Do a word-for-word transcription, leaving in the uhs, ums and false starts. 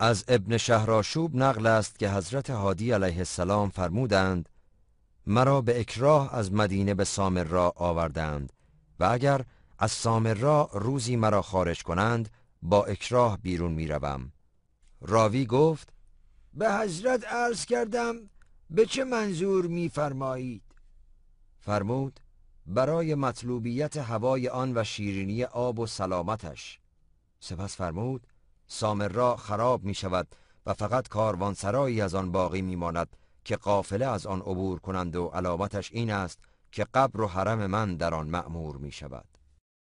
از ابن شهرآشوب نقل است که حضرت هادی علیه السلام فرمودند مرا به اکراه از مدینه به سامرا آوردند و اگر از سامرا روزی مرا خارج کنند با اکراه بیرون می روم. راوی گفت به حضرت عرض کردم به چه منظور می فرمایید؟ فرمود برای مطلوبیت هوای آن و شیرینی آب و سلامتش. سپس فرمود سامرا خراب می شود و فقط کاروانسرایی از آن باقی می ماند که قافله از آن عبور کنند و علامتش این است که قبر و حرم من در آن مأمور می شود.